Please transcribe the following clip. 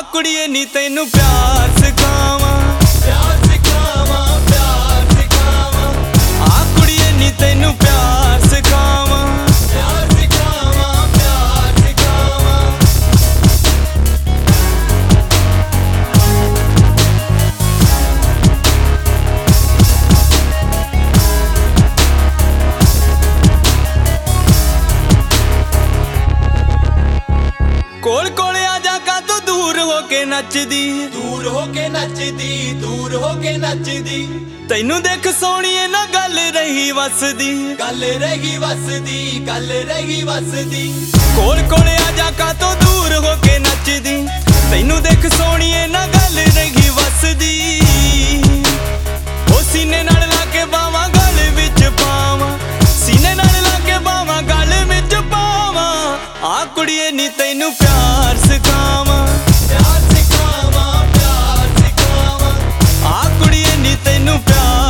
कुड़िए नी तैनू प्यार सिखावां, प्यार सिखावां, प्यार सिखावां। आ कुड़िए नी तैनू प्यार सिखावां, प्यार सिखावां, प्यार सिखावां। कोल कोले आजा का तू दूर होके नचदी, दूर होके नचदी, दूर होके नचदी। तैनू देख सोहणीए ना गल रही वसदी, गल रही वसदी, गल रही वसदी। कोल कोले आजा का तू दूर होके नचदी, तैनू देख सोहणीए ना गल रही वसदी। ओ सीने नाल ला के बावां गल विच पावां, सीने नाल ला के बावां गल विच पावां। आ कुड़िए नी तैनू प्यार सिखावां, प्यार सिखावां, प्यार सिखावां। आ कुड़िए नी तैनू प्यार